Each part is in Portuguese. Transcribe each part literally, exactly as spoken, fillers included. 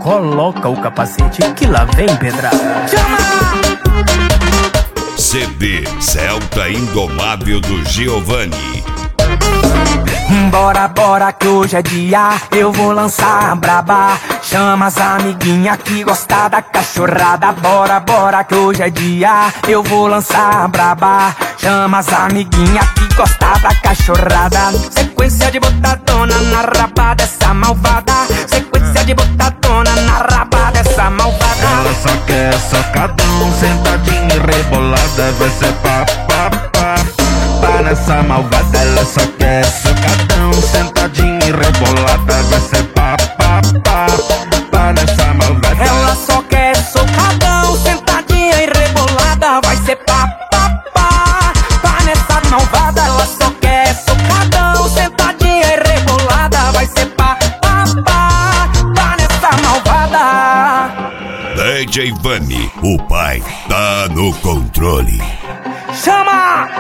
coloca o capacete que lá vem pedrada. Chama! C D Celta Indomável do Giovanni. Bora, bora que hoje é dia, eu vou lançar a braba. Chama as amiguinhas que gostam da cachorrada. Bora, bora que hoje é dia, eu vou lançar a braba. Chama as amiguinhas que gostam da cachorrada. Sequência de botadona na raba dessa malvada. Sequência de botadona na raba dessa malvada. Ela só quer socadão, sentadinha e rebolada. Vai ser pá, pá, pá. Pá nessa malvada, ela só quer socadão, sentadinha e rebolada. Vai ser pá, pá, pá. Pá nessa malvada. Ela só quer socadão, sentadinha e rebolada. Vai ser pá, pá, pá. Pá nessa malvada, ela só quer socadão, sentadinha e rebolada. Vai ser pá, pá, pá. Pá nessa malvada. D J Vani, o pai tá no controle. Chama!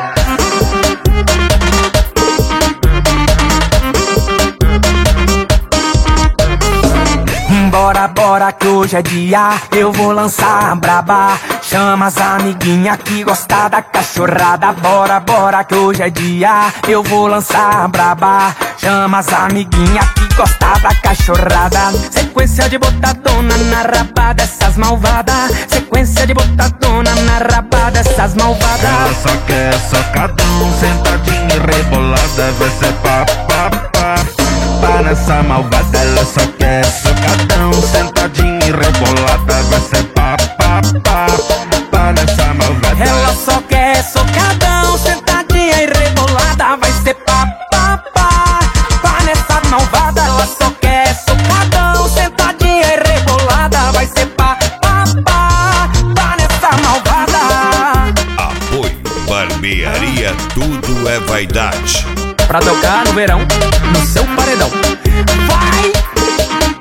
Bora, bora que hoje é dia, eu vou lançar a braba. Chama as amiguinhas que gostam da cachorrada. Bora, bora que hoje é dia, eu vou lançar a braba. Chama as amiguinhas que gostam da cachorrada. Sequência de botadona na raba dessas malvadas. Sequência de botadona na raba dessas malvadas. Ela só quer socadão, sentadinha e rebolada. Vai ser pá, pá, pá. Pá nessa malvada, ela só quer socadão, sentadinha e rebolada. Vai ser pá, pá, pá. Pá nessa malvada. Ela só quer socadão, sentadinha e rebolada. Vai ser pá, pá, pá. Pá nessa malvada, ela só quer socadão, sentadinha e rebolada. Vai ser pá, pá, pá. Pá nessa malvada. Apoio Barbearia Tudo é Vaidade. Pra tocar no verão, no seu paredão. Vai!